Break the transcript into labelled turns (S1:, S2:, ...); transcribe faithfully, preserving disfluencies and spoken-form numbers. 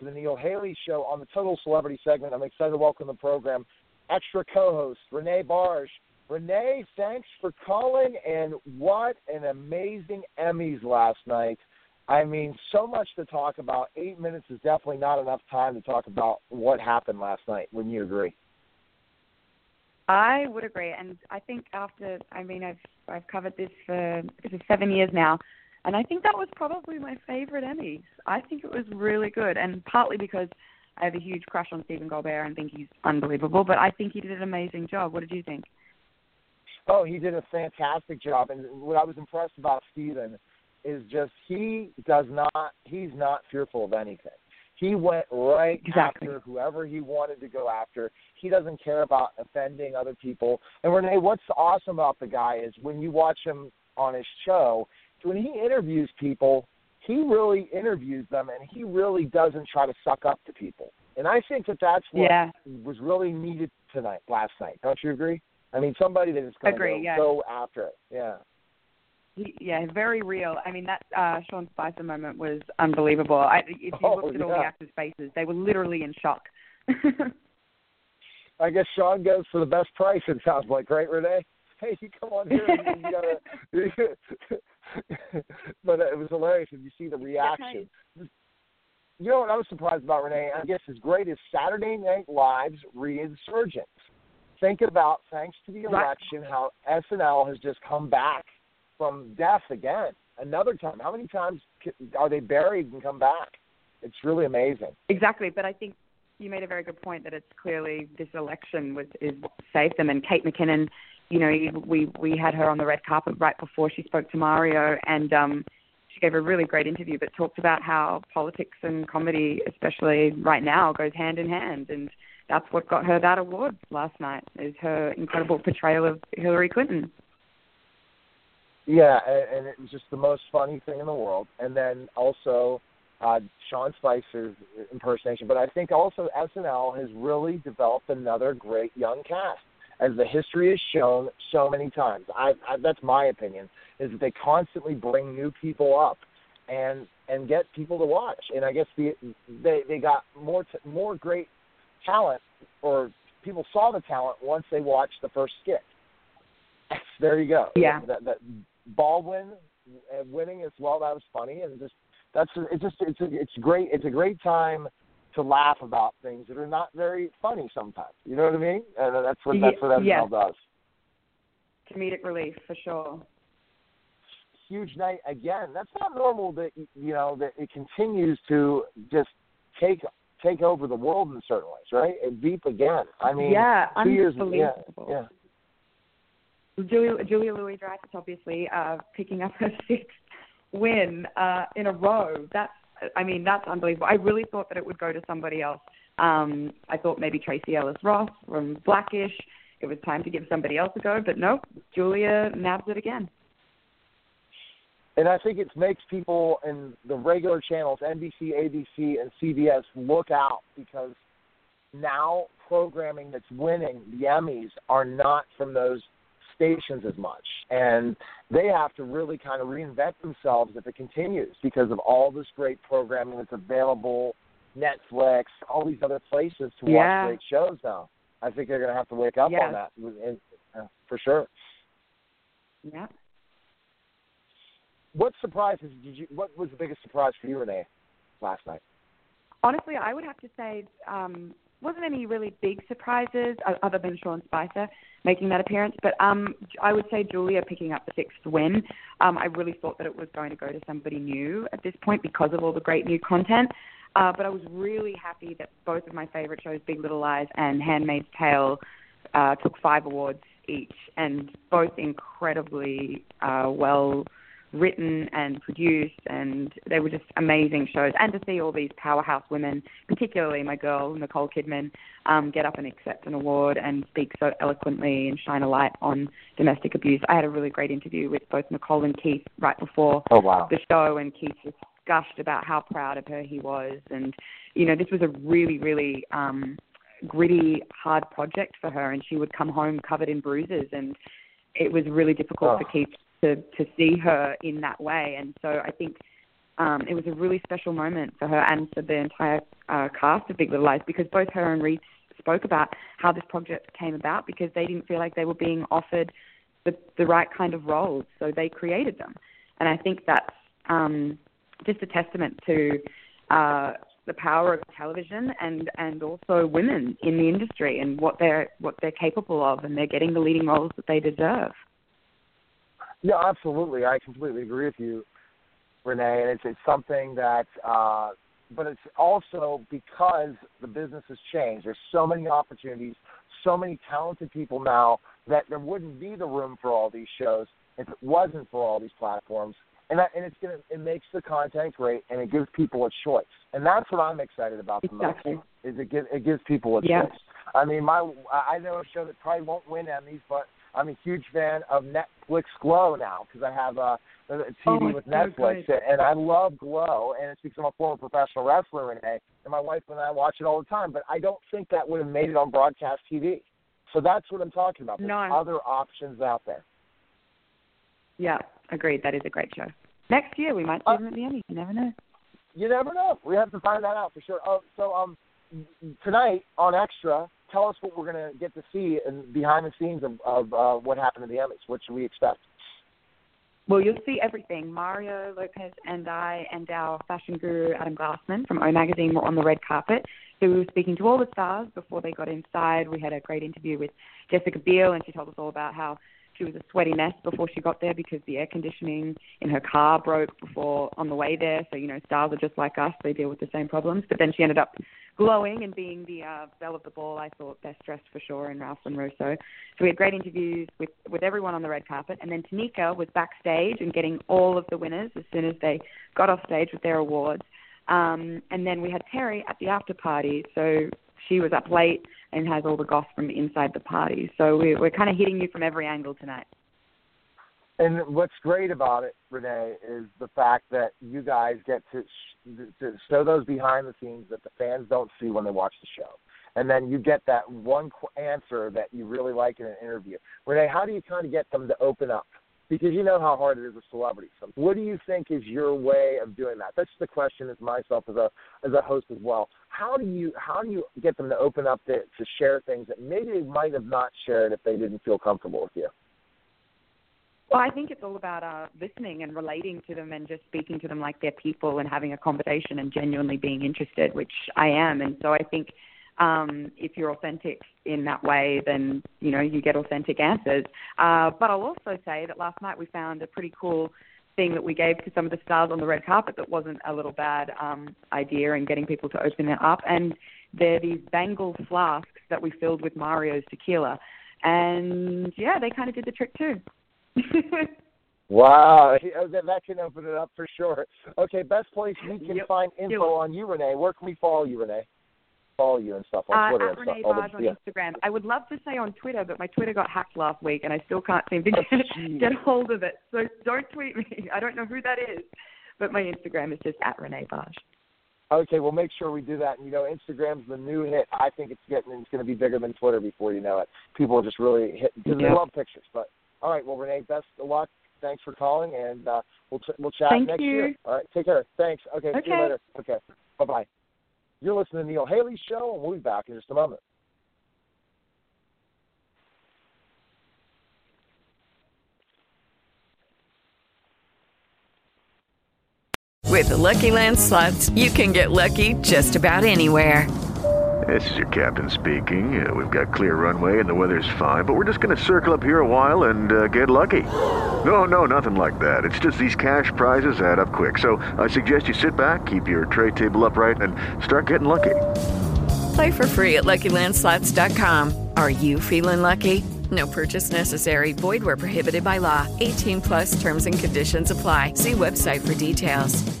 S1: to the Neil Haley Show on the Total Celebrity segment. I'm excited to welcome the program extra co-host Renee Barge. Renee, thanks for calling, and what an amazing Emmys last night. I mean, so much to talk about. Eight minutes is definitely not enough time to talk about what happened last night. Wouldn't you agree?
S2: I would agree, and I think after, I mean, I've I've covered this for this is seven years now, and I think that was probably my favorite Emmys. I think it was really good, and partly because I have a huge crush on Stephen Colbert and think he's unbelievable, but I think he did an amazing job. What did you think?
S1: Oh, he did a fantastic job, and what I was impressed about Stephen is just he does not, he's not fearful of anything. He went right
S2: exactly.
S1: after whoever he wanted to go after. He doesn't care about offending other people. And Renee, what's awesome about the guy is when you watch him on his show, when he interviews people, he really interviews them, and he really doesn't try to suck up to people. And I think that that's what
S2: yeah.
S1: was really needed tonight, last night. Don't you agree? I mean, somebody that is going
S2: agree,
S1: to
S2: yeah.
S1: go after it. Yeah.
S2: He, yeah, very real. I mean, that uh, Sean Spicer moment was unbelievable. I, if you
S1: oh,
S2: looked at
S1: yeah.
S2: all the actors' faces, they were literally in shock.
S1: I guess Sean goes for the best price, it sounds like, right, Renee? Hey, you come on here. And you gotta, but it was hilarious if you see the reaction. You know what I was surprised about, Renee? I guess as great as Saturday Night Live's resurgence. Think about, thanks to the election, how S N L has just come back from death again, another time. How many times are they buried and come back? It's really amazing.
S2: Exactly, but I think you made a very good point that it's clearly this election was is what saved them. And Kate McKinnon, you know, we we had her on the red carpet right before she spoke to Mario, and um, she gave a really great interview, but talked about how politics and comedy, especially right now, goes hand in hand, and that's what got her that award last night, is her incredible portrayal of Hillary Clinton.
S1: Yeah, and, and it was just the most funny thing in the world. And then also uh, Sean Spicer's impersonation. But I think also S N L has really developed another great young cast, as the history has shown so many times. I, I, that's my opinion, is that they constantly bring new people up and and get people to watch. And I guess the, they they got more t- more great talent, or people saw the talent once they watched the first skit. There you go.
S2: Yeah.
S1: That, that Baldwin winning as well, that was funny, and just that's it's just it's a, it's great. It's a great time to laugh about things that are not very funny sometimes. You know what I mean? And that's what that's what S N L
S2: yeah.
S1: does.
S2: Comedic relief for sure.
S1: Huge night again. That's not normal that you know that it continues to just take take over the world in certain ways, right? And Veep again. I mean,
S2: yeah,
S1: two years.
S2: Yeah,
S1: yeah.
S2: Julia, Julia Louis-Dreyfus obviously uh, picking up her sixth win uh, in a row. That's, I mean, that's unbelievable. I really thought that it would go to somebody else. Um, I thought maybe Tracy Ellis Ross from Blackish. It was time to give somebody else a go, but nope, Julia nabs it again.
S1: And I think it makes people in the regular channels, N B C, A B C, and C B S, look out, because now programming that's winning the Emmys are not from those stations as much, and they have to really kind of reinvent themselves if it continues, because of all this great programming that's available, Netflix, all these other places to
S2: yeah.
S1: watch great shows now. I think they're going to have to wake up
S2: yeah.
S1: on that, and, uh, for sure.
S2: Yeah.
S1: What surprises did you? What was the biggest surprise for you, Renee, last night?
S2: Honestly, I would have to say um, wasn't any really big surprises other than Sean Spicer making that appearance. But um, I would say Julia picking up the sixth win. Um, I really thought that it was going to go to somebody new at this point because of all the great new content. Uh, but I was really happy that both of my favorite shows, Big Little Lies and Handmaid's Tale, uh, took five awards each, and both incredibly uh, well written and produced, and they were just amazing shows. And to see all these powerhouse women, particularly my girl Nicole Kidman, um, get up and accept an award and speak so eloquently and shine a light on domestic abuse. I had a really great interview with both Nicole and Keith right before
S1: oh, wow.
S2: the show, and Keith just gushed about how proud of her he was. And, you know, this was a really, really um, gritty, hard project for her, and she would come home covered in bruises, and it was really difficult
S1: oh.
S2: for Keith to, to see her in that way. And so I think um, it was a really special moment for her and for the entire uh, cast of Big Little Lies, because both her and Reese spoke about how this project came about because they didn't feel like they were being offered the, the right kind of roles, so they created them. And I think that's um, just a testament to uh, the power of television and, and also women in the industry and what they're what they're capable of, and they're getting the leading roles that they deserve.
S1: Yeah, absolutely. I completely agree with you, Renee. And it's, it's something that, uh, but it's also because the business has changed. There's so many opportunities, so many talented people now that there wouldn't be the room for all these shows if it wasn't for all these platforms. And that, and it's gonna it makes the content great, and it gives people a choice. And that's what I'm excited about the
S2: exactly.
S1: most. Is it gives it gives people a
S2: yeah.
S1: choice. I mean, my I know a show that probably won't win Emmys, but I'm a huge fan of Netflix Glow now because I have a, a T V
S2: oh,
S1: with
S2: so
S1: Netflix,
S2: good.
S1: and I love Glow. And it's because I'm a former professional wrestler, Renee, and my wife and I watch it all the time. But I don't think that would have made it on broadcast T V. So that's what I'm talking about. There's
S2: no.
S1: other options out there.
S2: Yeah, agreed. That is a great show. Next year we might see
S1: uh,
S2: them at the Emmys. You never know.
S1: You never know. We have to find that out for sure. Oh, so um, tonight on Extra, tell us what we're going to get to see in behind the scenes of, of uh, what happened at the Emmys. What should we expect?
S2: Well, you'll see everything. Mario Lopez and I and our fashion guru, Adam Glassman from O Magazine, were on the red carpet. So we were speaking to all the stars before they got inside. We had a great interview with Jessica Biel, and she told us all about how she was a sweaty mess before she got there because the air conditioning in her car broke before on the way there. So, you know, stars are just like us. They deal with the same problems. But then she ended up glowing and being the uh, belle of the ball, I thought, best dressed for sure, in Ralph and Russo. So we had great interviews with, with everyone on the red carpet. And then Tanika was backstage and getting all of the winners as soon as they got off stage with their awards. Um, and then we had Terry at the after party. So she was up late and has all the goss from inside the party. So we, we're kind of hitting you from every angle tonight.
S1: And what's great about it, Renee, is the fact that you guys get to, to show those behind the scenes that the fans don't see when they watch the show. And then you get that one answer that you really like in an interview. Renee, how do you kind of get them to open up? Because you know how hard it is with celebrities. What do you think is your way of doing that? That's the question as myself as a as a host as well. How do you how do you get them to open up to, to share things that maybe they might have not shared if they didn't feel comfortable with you?
S2: Well, I think it's all about uh, listening and relating to them and just speaking to them like they're people and having a conversation and genuinely being interested, which I am. And so I think um, if you're authentic in that way, then, you know, you get authentic answers. Uh, but I'll also say that last night we found a pretty cool thing that we gave to some of the stars on the red carpet that wasn't a little bad um, idea in getting people to open it up. And they're these Bengal flasks that we filled with Mario's tequila. And, yeah, they kind of did the trick too.
S1: Wow, that can open it up for sure. Okay, best place we can
S2: yep.
S1: find info
S2: yep.
S1: on you, Renee. Where can we follow you, Renee? Follow you and stuff on
S2: uh,
S1: Twitter
S2: at
S1: and
S2: Renee
S1: stuff.
S2: Baj on
S1: yeah.
S2: Instagram. I would love to say on Twitter, but my Twitter got hacked last week, and I still can't seem to get, get hold of it. So don't tweet me. I don't know who that is, but my Instagram is just at Renee Baj.
S1: Okay, we'll make sure we do that. And, you know, Instagram's the new hit. I think it's getting it's going to be bigger than Twitter before you know it. People are just really hit because
S2: yep.
S1: they love pictures. But all right, well, Renee, best of luck. Thanks for calling, and uh, we'll ch- we'll chat
S2: Thank
S1: next
S2: you.
S1: year. All right, take care. Thanks. Okay,
S2: okay.
S1: see you later. Okay, bye bye. You're listening to Neil Haley's show, and we'll be back in just a moment.
S3: With the Lucky Land Slots, you can get lucky just about anywhere.
S4: This is your captain speaking. Uh, we've got clear runway and the weather's fine, but we're just going to circle up here a while and uh, get lucky. No, no, nothing like that. It's just these cash prizes add up quick. So I suggest you sit back, keep your tray table upright, and start getting lucky.
S3: Play for free at Lucky Land Slots dot com. Are you feeling lucky? No purchase necessary. Void where prohibited by law. eighteen plus terms and conditions apply. See website for details.